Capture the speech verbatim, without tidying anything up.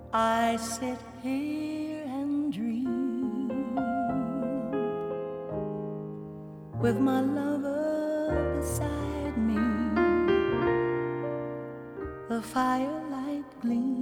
I sit here and dream with my lover beside me. The firelight gleams